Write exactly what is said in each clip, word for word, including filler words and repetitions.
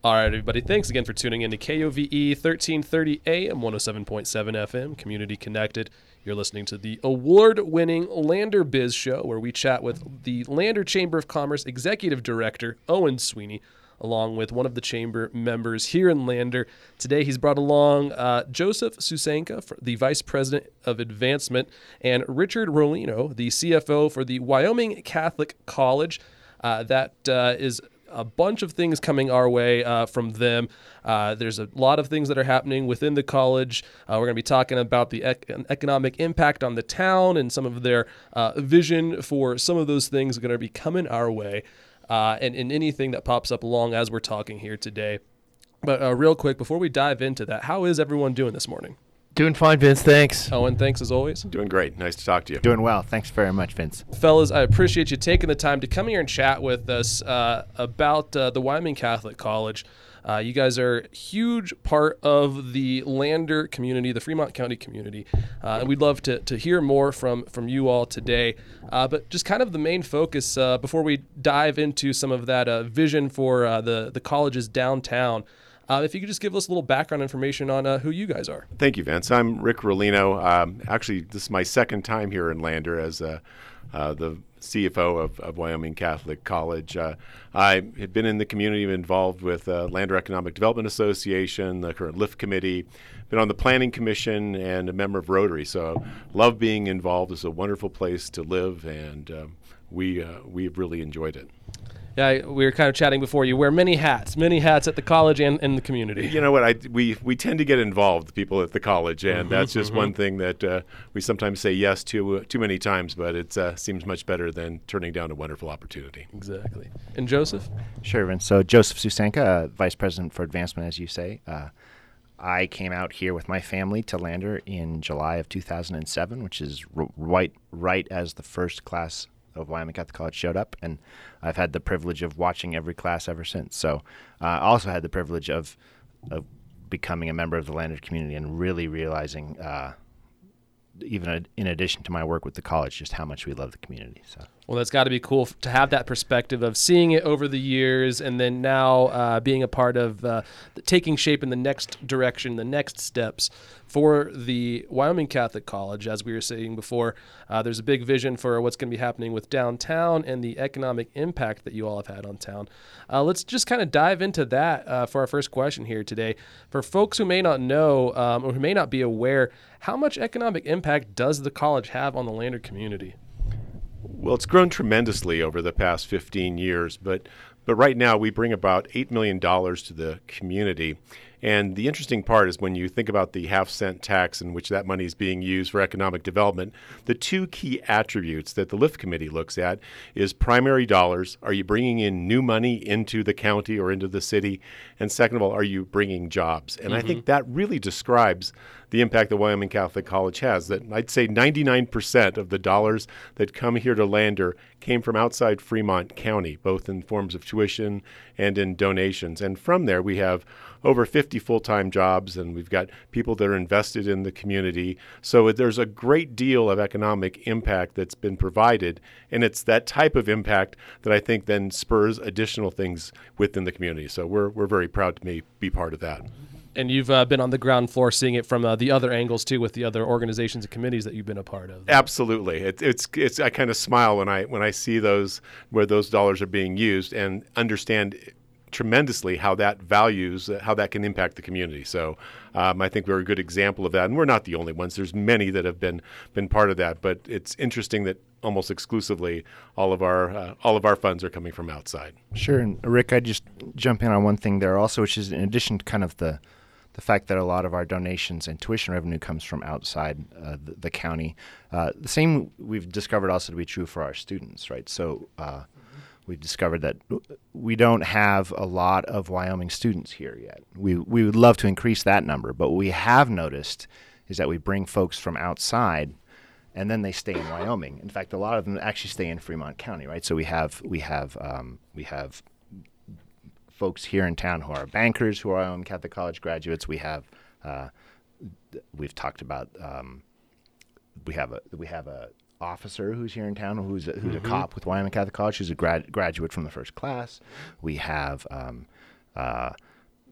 All right, everybody. Thanks again for tuning in to K O V E thirteen thirty A M, one oh seven point seven F M, Community Connected. You're listening to the award-winning Lander Biz Show, where we chat with the Lander Chamber of Commerce Executive Director, Owen Sweeney, along with one of the chamber members here in Lander. Today, he's brought along uh, Joseph Susanka, the Vice President of Advancement, and Richard Rolino, the C F O for the Wyoming Catholic College. Uh, that uh, is a bunch of things coming our way uh, from them. Uh, there's a lot of things that are happening within the college. Uh, we're going to be talking about the ec- economic impact on the town and some of their uh, vision for some of those things are going to be coming our way. Uh, and, and anything that pops up along as we're talking here today. But uh, real quick, before we dive into that, how is everyone doing this morning? Doing fine, Vince. Thanks. Owen, thanks as always. Doing great. Nice to talk to you. Doing well. Thanks very much, Vince. Fellas, I appreciate you taking the time to come here and chat with us uh, about uh, the Wyoming Catholic College. Uh, you guys are a huge part of the Lander community, the Fremont County community, uh, and we'd love to, to hear more from, from you all today. Uh, but just kind of the main focus uh, before we dive into some of that uh, vision for uh, the, the colleges downtown, Uh, if you could just give us a little background information on uh, who you guys are. Thank you, Vince. I'm Rick Rolino. Um, actually, this is my second time here in Lander as uh, uh, the C F O of, of Wyoming Catholic College. Uh, I have been in the community involved with uh, Lander Economic Development Association, the current LIFT committee, been on the Planning Commission, and a member of Rotary. So love being involved. It's a wonderful place to live, and um, we, uh, we've really enjoyed it. Yeah, we were kind of chatting before. You wear many hats, many hats at the college and in the community. You know what? I we we tend to get involved, the people at the college, and mm-hmm, that's just mm-hmm. one thing that uh, we sometimes say yes to uh, too many times, but it uh, seems much better than turning down a wonderful opportunity. Exactly. And Joseph? Sure, Vince. So Joseph Susanka, uh, Vice President for Advancement, as you say. Uh, I came out here with my family to Lander in July of two thousand seven, which is r- right right as the first class of Wyoming Catholic College showed up, and I've had the privilege of watching every class ever since. So uh, I also had the privilege of of becoming a member of the Lander community and really realizing, uh, even in addition to my work with the college, just how much we love the community. So. Well, that's got to be cool to have that perspective of seeing it over the years and then now uh, being a part of uh, taking shape in the next direction, the next steps for the Wyoming Catholic College. As we were saying before, uh, there's a big vision for what's going to be happening with downtown and the economic impact that you all have had on town. Uh, let's just kind of dive into that uh, for our first question here today. For folks who may not know um, or who may not be aware, how much economic impact does the college have on the Lander community? Well, it's grown tremendously over the past fifteen years, but but right now we bring about eight million dollars to the community. And the interesting part is when you think about the half cent tax in which that money is being used for economic development, the two key attributes that the LIFT committee looks at is primary dollars. Are you bringing in new money into the county or into the city? And second of all, are you bringing jobs? And mm-hmm. I think that really describes the impact that Wyoming Catholic College has. That I'd say ninety-nine percent of the dollars that come here to Lander came from outside Fremont County, both in forms of tuition and in donations. And from there, we have over fifty full-time jobs, and we've got people that are invested in the community. So there's a great deal of economic impact that's been provided, and it's that type of impact that I think then spurs additional things within the community. So we're we're very proud to be, be part of that. And you've uh, been on the ground floor seeing it from uh, the other angles, too, with the other organizations and committees that you've been a part of. Absolutely. It, it's it's I kind of smile when I when I see those where those dollars are being used and understand tremendously how that values, uh, how that can impact the community. So um, I think we're a good example of that. And we're not the only ones. There's many that have been been part of that. But it's interesting that almost exclusively all of our uh, all of our funds are coming from outside. Sure. And Rick, I'd just jump in on one thing there also, which is in addition to kind of the the fact that a lot of our donations and tuition revenue comes from outside uh, the, the county. Uh, the same we've discovered also to be true for our students, right? So uh, we've discovered that we don't have a lot of Wyoming students here yet. We we would love to increase that number, but what we have noticed is that we bring folks from outside and then they stay in Wyoming. In fact, a lot of them actually stay in Fremont County, right? So we have we have um, we have folks here in town who are bankers, who are Wyoming Catholic College graduates. We have uh, we've talked about um, we have a we have a officer who's here in town who's a, who's mm-hmm. a cop with Wyoming Catholic College, who's a grad, graduate from the first class. We have um, uh,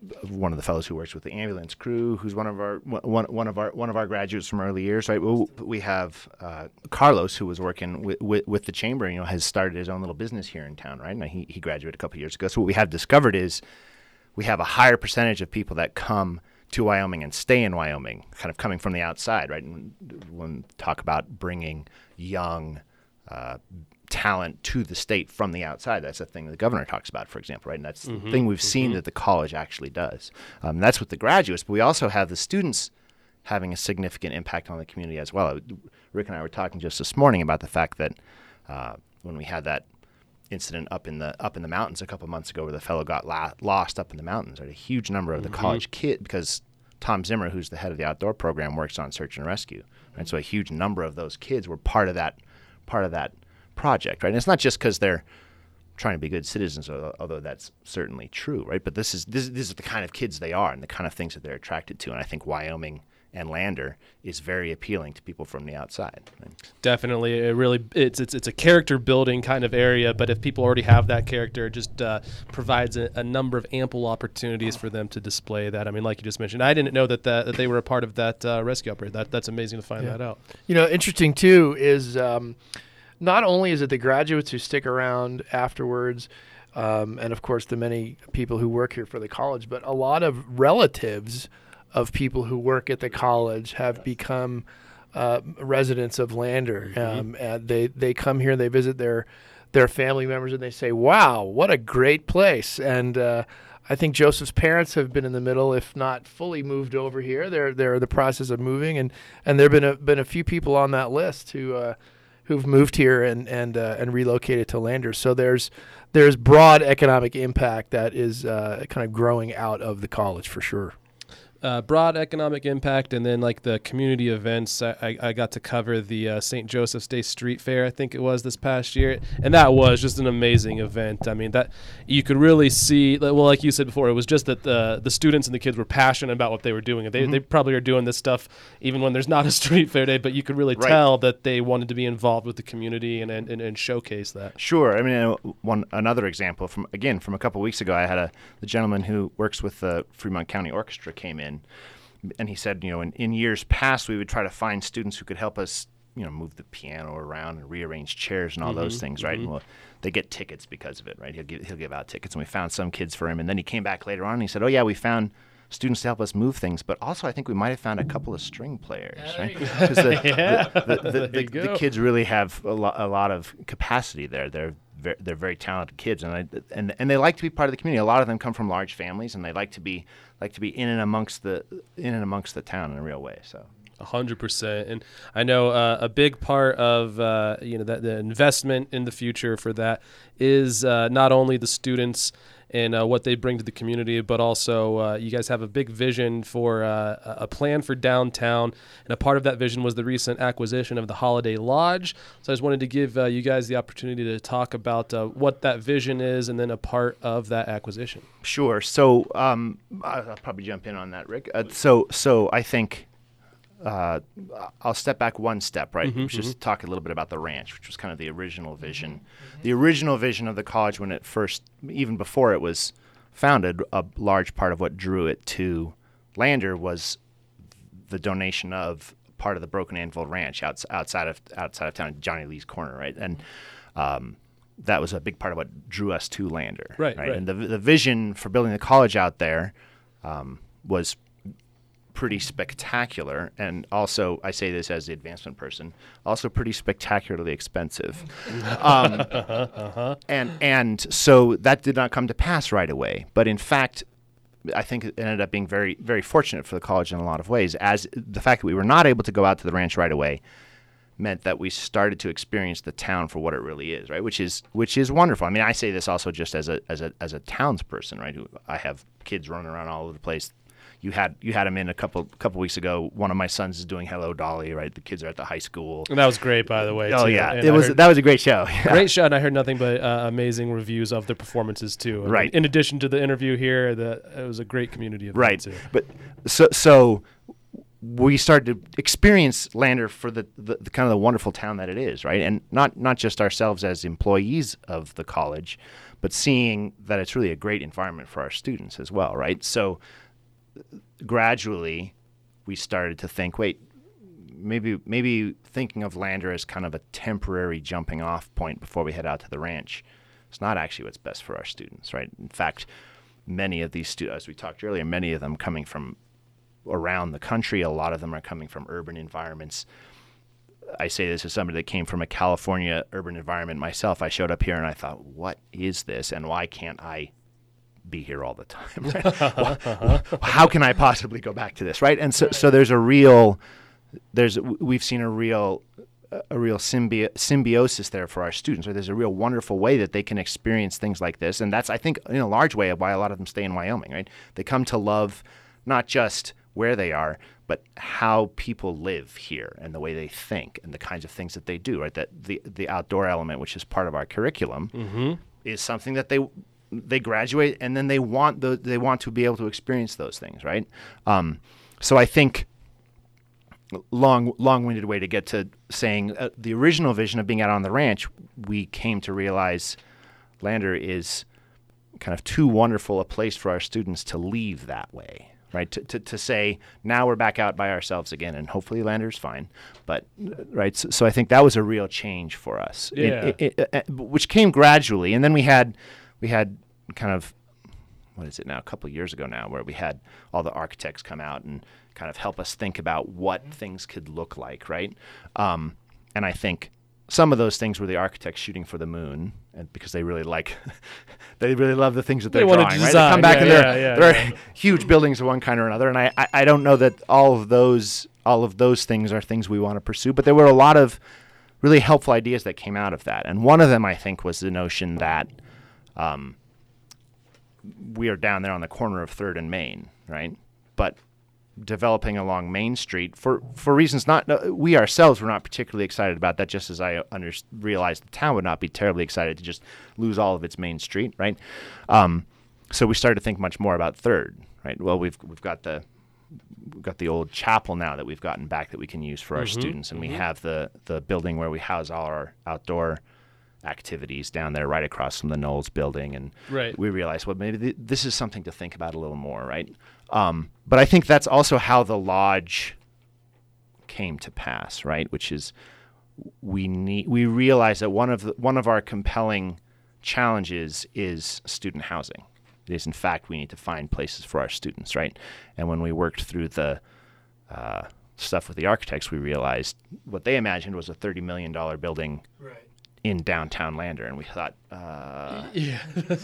one of the fellows who works with the ambulance crew, who's one of our one one of our one of our graduates from early years, right? Well, we have uh, Carlos, who was working with, with with the chamber, you know, has started his own little business here in town, right? And he he graduated a couple of years ago. So what we have discovered is we have a higher percentage of people that come to Wyoming and stay in Wyoming, kind of coming from the outside, right? And when we talk about bringing young uh, talent to the state from the outside, that's a thing the governor talks about, for example, right? And that's mm-hmm, the thing we've mm-hmm. seen that the college actually does. Um, that's with the graduates, but we also have the students having a significant impact on the community as well. Rick and I were talking just this morning about the fact that uh, when we had that incident up in the up in the mountains a couple months ago where the fellow got la- lost up in the mountains, right? A huge number of the mm-hmm. college kids, because Tom Zimmer, who's the head of the outdoor program, works on search and rescue, right? So a huge number of those kids were part of that part of that project, right? And it's not just because they're trying to be good citizens, although that's certainly true, right? But this is this, this is the kind of kids they are and the kind of things that they're attracted to. And I think Wyoming and Lander is very appealing to people from the outside. Right? Definitely, it really it's it's it's a character building kind of area. But if people already have that character, it just uh, provides a, a number of ample opportunities for them to display that. I mean, like you just mentioned, I didn't know that that, that they were a part of that uh, rescue operation. That that's amazing to find yeah. that out. You know, interesting too is um, not only is it the graduates who stick around afterwards. Um, and of course, the many people who work here for the college, but a lot of relatives of people who work at the college have become uh, residents of Lander. Mm-hmm. Um, and they, they come here, they visit their their family members, and they say, wow, what a great place. And uh, I think Joseph's parents have been in the middle, if not fully moved over here. They're they're in the process of moving, and, and there have been a, been a few people on that list who uh, who've moved here and and uh, and relocated to Lander. So there's there's broad economic impact that is uh, kind of growing out of the college for sure. Uh, broad economic impact, and then like the community events. I, I, I got to cover the uh, Saint Joseph's Day Street Fair, I think it was this past year, and that was just an amazing event. I mean, that you could really see. Well, like you said before, it was just that the the students and the kids were passionate about what they were doing. They mm-hmm. they probably are doing this stuff even when there's not a street fair day, but you could really right. tell that they wanted to be involved with the community and and, and, and showcase that. Sure. I mean, uh, one another example from again from a couple weeks ago, I had a the gentleman who works with the Fremont County Orchestra came in. And he said, you know, in, in years past, we would try to find students who could help us, you know, move the piano around and rearrange chairs and all mm-hmm, those things, right? Mm-hmm. And well, they get tickets because of it, right? He'll give, he'll give out tickets. And we found some kids for him. And then he came back later on and he said, oh, yeah, we found students to help us move things. But also, I think we might have found a couple of string players, yeah, right? Because the, yeah. the, the, the, the, the kids really have a, lo- a lot of capacity there. They're Very, they're very talented kids, and I, and and they like to be part of the community. A lot of them come from large families, and they like to be like to be in and amongst the in and amongst the town in a real way. So. A hundred percent, and I know uh, a big part of uh, you know that the investment in the future for that is uh, not only the students and uh, what they bring to the community, but also uh, you guys have a big vision for uh, a plan for downtown, and a part of that vision was the recent acquisition of the Holiday Lodge. So I just wanted to give uh, you guys the opportunity to talk about uh, what that vision is, and then a part of that acquisition. Sure. So um, I'll probably jump in on that, Rick. Uh, so so I think. Uh, I'll step back one step, right? Mm-hmm, just mm-hmm. talk a little bit about the ranch, which was kind of the original vision. Mm-hmm. The original vision of the college when it first, even before it was founded, a large part of what drew it to Lander was the donation of part of the Broken Anvil Ranch outs- outside of outside of town, Johnny Lee's Corner, right? And um, that was a big part of what drew us to Lander, right? right? right. And the the vision for building the college out there um, was pretty spectacular, and also I say this as the advancement person, also pretty spectacularly expensive. um, uh-huh, uh-huh. And and so that did not come to pass right away. But in fact, I think it ended up being very very fortunate for the college in a lot of ways. As the fact that we were not able to go out to the ranch right away meant that we started to experience the town for what it really is, right? Which is which is wonderful. I mean, I say this also just as a as a as a townsperson, right? Who I have kids running around all over the place. You had you had him in a couple couple weeks ago. One of my sons is doing Hello Dolly, right? The kids are at the high school. And that was great, by the way. Oh too. yeah, and it I was heard, that was a great show. Great show, and I heard nothing but uh, amazing reviews of their performances too. I right. mean, in addition to the interview here, the it was a great community event right. too. But so so we started to experience Lander for the, the, the kind of the wonderful town that it is, right? And not not just ourselves as employees of the college, but seeing that it's really a great environment for our students as well, right? So gradually we started to think, wait, maybe maybe thinking of Lander as kind of a temporary jumping off point before we head out to the ranch. It's not actually what's best for our students, right? In fact, many of these students, as we talked earlier, many of them coming from around the country, a lot of them are coming from urban environments. I say this as somebody that came from a California urban environment myself. I showed up here and I thought, what is this and why can't I be here all the time? Right? How can I possibly go back to this, right? And so, so there's a real, there's we've seen a real, a real symbi- symbiosis there for our students. Right? There's a real wonderful way that they can experience things like this, and that's, I think, in a large way why a lot of them stay in Wyoming. Right? They come to love not just where they are, but how people live here and the way they think and the kinds of things that they do. Right? That the the outdoor element, which is part of our curriculum, mm-hmm. is something that they they graduate and then they want the they want to be able to experience those things. Right? Um, so I think. Long, long-winded way to get to saying uh, the original vision of being out on the ranch, we came to realize Lander is kind of too wonderful a place for our students to leave that way, right? To, to, to say, now we're back out by ourselves again, and hopefully Lander's fine. But, right, so, so I think that was a real change for us, yeah. it, it, it, it, which came gradually. And then we had, we had kind of, what is it now, a couple of years ago now, where we had all the architects come out and kind of help us think about what things could look like, right? Um, and I think some of those things were the architects shooting for the moon, and because they really like, they really love the things that they're They wanna drawing, right? design, They come back yeah, and they're, yeah, yeah, they're yeah. huge buildings of one kind or another, and I, I, I don't know that all of those all of those things are things we want to pursue, but there were a lot of really helpful ideas that came out of that, and one of them I think was the notion that um, we are down there on the corner of Third and Main, right? But developing along Main Street for, for reasons not no, we ourselves were not particularly excited about that, just as I under, realized the town would not be terribly excited to just lose all of its Main Street, right? Um, so we started to think much more about Third, right? Well, we've we've got the we've got the old chapel now that we've gotten back that we can use for our Mm-hmm, students, and mm-hmm. we have the the building where we house all our outdoor activities down there right across from the Knowles building, and Right. we realized, well, maybe th- this is something to think about a little more, right? Um, but I think that's also how the lodge came to pass, right? Which is we need we realize that one of the, one of our compelling challenges is student housing. It is, in fact, we need to find places for our students, right? And when we worked through the uh, stuff with the architects, we realized what they imagined was a thirty million dollars building Right. in downtown Lander, and we thought, uh, Yeah.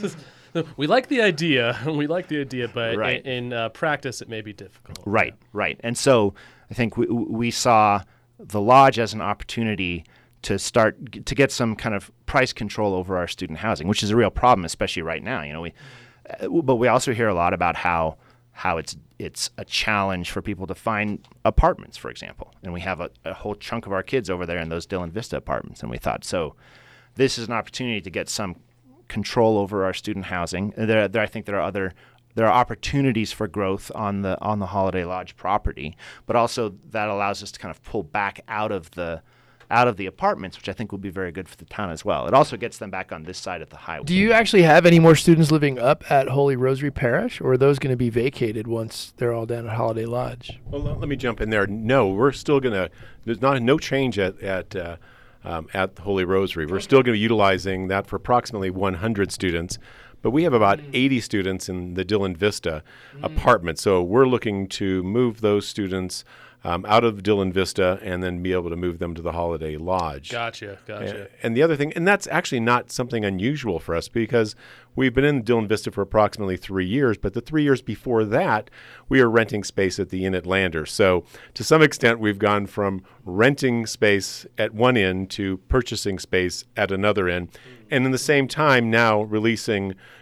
We like the idea. We like the idea, but Right. in, in uh, practice, it may be difficult. right, right. And so I think we, we saw the lodge as an opportunity to start to get some kind of price control over our student housing, which is a real problem, especially right now. You know, we, uh, but we also hear a lot about how how it's it's a challenge for people to find apartments, for example. And we have a, a whole chunk of our kids over there in those Dillon Vista apartments, and we thought, so this is an opportunity to get some control over our student housing. There, there, I think there are other there are opportunities for growth on the on the Holiday Lodge property, but also that allows us to kind of pull back out of the out of the apartments, which I think will be very good for the town as well. It also gets them back on this side of the highway. Do you actually have any more students living up at Holy Rosary Parish, or are those going to be vacated once they're all down at Holiday Lodge? Well, let let me jump in there. No, we're still going to. There's not no change at at uh, um, at the Holy Rosary. We're still going to be utilizing that for approximately one hundred students, but we have about mm. eighty students in the Dillon Vista mm. apartment. So we're looking to move those students um, out of Dillon Vista and then be able to move them to the Holiday Lodge. Gotcha, gotcha. And, and the other thing, and that's actually not something unusual for us because we've been in Dillon Vista for approximately three years, but the three years before that, we were renting space at the Inn at Lander. So to some extent, we've gone from renting space at one inn to purchasing space at another inn. Mm. And in the same time now releasing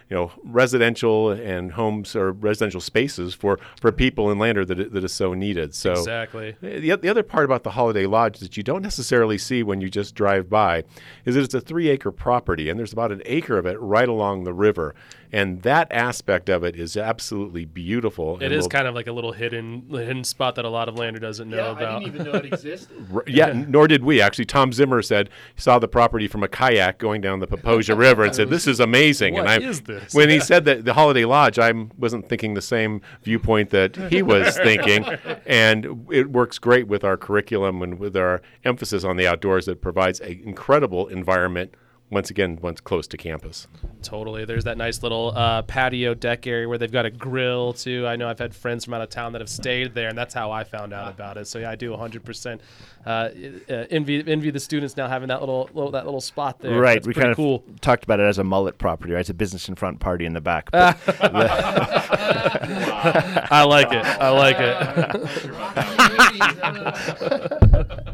you know, residential and homes or residential spaces for, for people in Lander that, that is so needed. So Exactly. The, the other part about the Holiday Lodge that you don't necessarily see when you just drive by is that it's a three-acre property, and there's about an acre of it right along the river. And that aspect of it is absolutely beautiful. It and is we'll, kind of like a little hidden hidden spot that a lot of Lander doesn't know Yeah, about. I didn't even know it existed. R- yeah, nor did we. Actually, Tom Zimmer said he saw the property from a kayak going down the Paposia River and said, "This is amazing." What and I, is this? When he said that the Holiday Lodge, I wasn't thinking the same viewpoint that he was thinking, and it works great with our curriculum and with our emphasis on the outdoors. It provides an incredible environment. Once again, once close to campus. Totally. There's that nice little uh, patio deck area where they've got a grill too. I know I've had friends from out of town that have stayed there, and that's how I found out about it. So yeah, I do one hundred percent uh, uh, envy envy the students now having that little, little that little spot there. Right. That's we pretty kind of cool. talked about it as a mullet property, right? It's a business in front, party in the back. I like it. I like it.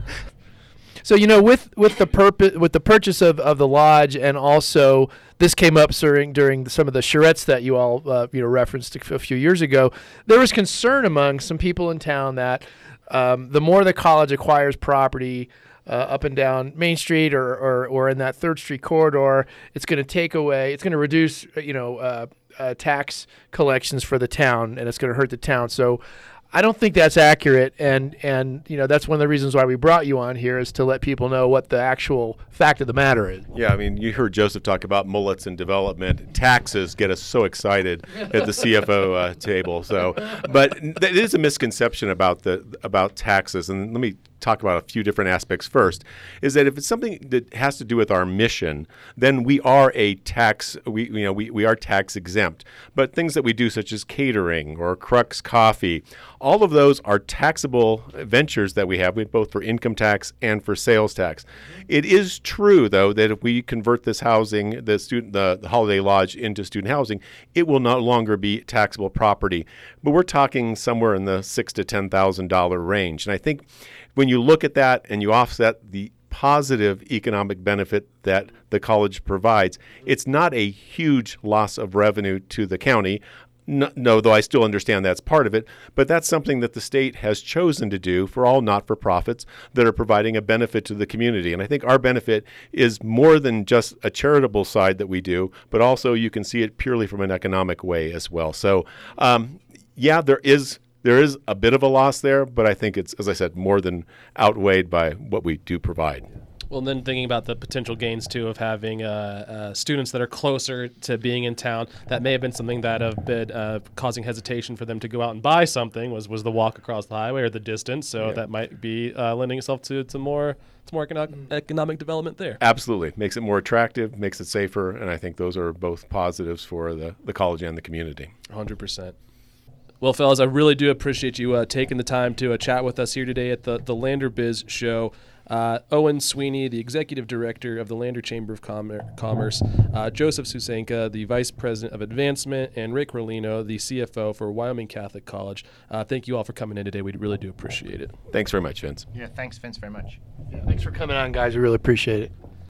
So you know, with with the purpose, with the purchase of, of the lodge, and also this came up during during some of the charrettes that you all uh, you know referenced a, a few years ago. There was concern among some people in town that um, the more the college acquires property uh, up and down Main Street or, or or in that Third Street corridor, it's going to take away, it's going to reduce you know uh, uh, tax collections for the town, and it's going to hurt the town. So I don't think that's accurate, and and you know that's one of the reasons why we brought you on here is to let people know what the actual fact of the matter is. Yeah, I mean, you heard Joseph talk about mullets and development. Taxes get us so excited at the C F O uh, table. So, but it is a misconception about the about taxes, and let me talk about a few different aspects first. Is that if it's something that has to do with our mission, then we are a tax. We you know we, we are tax exempt. But things that we do, such as catering or Crux Coffee, all of those are taxable ventures that we have, both for income tax and for sales tax. It is true, though, that if we convert this housing, the student, the, the Holiday Lodge, into student housing, it will no longer be taxable property. But we're talking somewhere in the six to ten thousand dollar range, and I think when you look at that and you offset the positive economic benefit that the college provides, it's not a huge loss of revenue to the county. No, no, though I still understand that's part of it, but that's something that the state has chosen to do for all not-for-profits that are providing a benefit to the community. And I think our benefit is more than just a charitable side that we do, but also you can see it purely from an economic way as well. So, um, yeah, there is there is a bit of a loss there, but I think it's, as I said, more than outweighed by what we do provide. Well, and then thinking about the potential gains, too, of having uh, uh, students that are closer to being in town, that may have been something that have been uh, causing hesitation for them to go out and buy something, was, was the walk across the highway or the distance. So Yeah. that might be uh, lending itself to, to more to more economic, economic development there. Absolutely. Makes it more attractive, makes it safer, and I think those are both positives for the, the college and the community. one hundred percent. Well, fellas, I really do appreciate you uh, taking the time to uh, chat with us here today at the, the Lander Biz Show. Uh, Owen Sweeney, the Executive Director of the Lander Chamber of Com- Commerce, uh, Joseph Susenka, the Vice President of Advancement, and Rick Rolino, the C F O for Wyoming Catholic College. Uh, thank you all for coming in today. We really do appreciate it. Thanks very much, Vince. Yeah, thanks, Vince, very much. Yeah, thanks for coming on, guys. We really appreciate it.